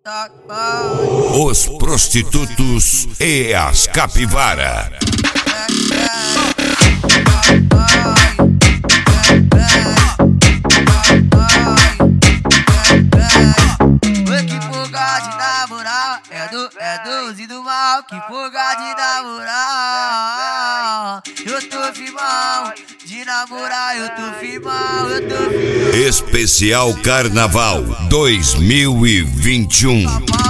Os prostitutos e as capivara. Que fuga de namorar é doze do mal. Que fuga de namorar. Eu tô firmão de namorar, eu tô firmão. Especial Carnaval 2021.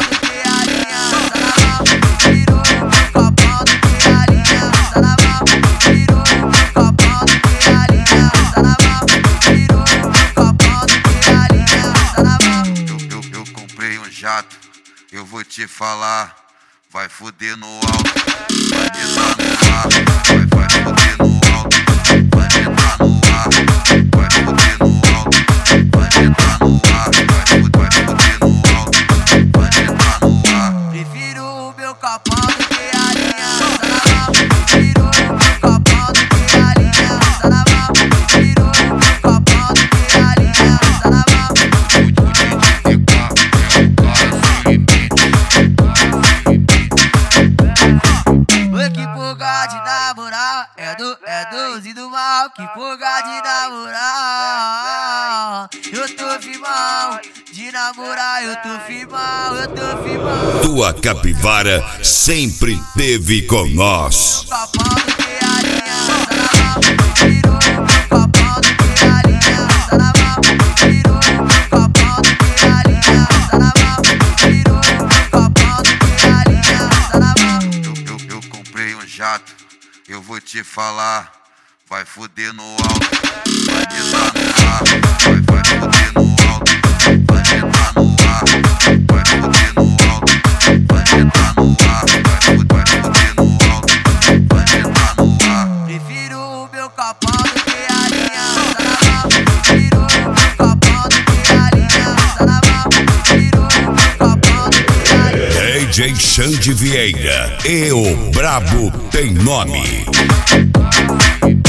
Jato, eu vou te falar, vai foder no alto, vai entrar no ar, vai foder no alto, vai entrar no ar, vai foder no alto, vai entrar no ar, vai foder no alto, vai entrar no ar. Prefiro o meu capão do que a linha, prefiro o meu capão do que a linha, prefiro o meu capão do que a linha, que fuga de namorar é doze do mal. Que fuga de namorar. Eu tô firmão de namorar, eu tô firmão, eu tô firmão. Tua capivara sempre teve com nós. Jato, eu vou te falar, vai foder no alto, vai entrar no ar, vai foder no alto, vai entrar no ar, vai foder no alto, vai entrar no ar, vai foder no alto, vai entrar no ar. Prefiro o meu capão do que a linha, prefiro o meu capão do que a linha, prefiro o meu capão do que a linha. DJ Xande Vieira e o Brabo tem nome.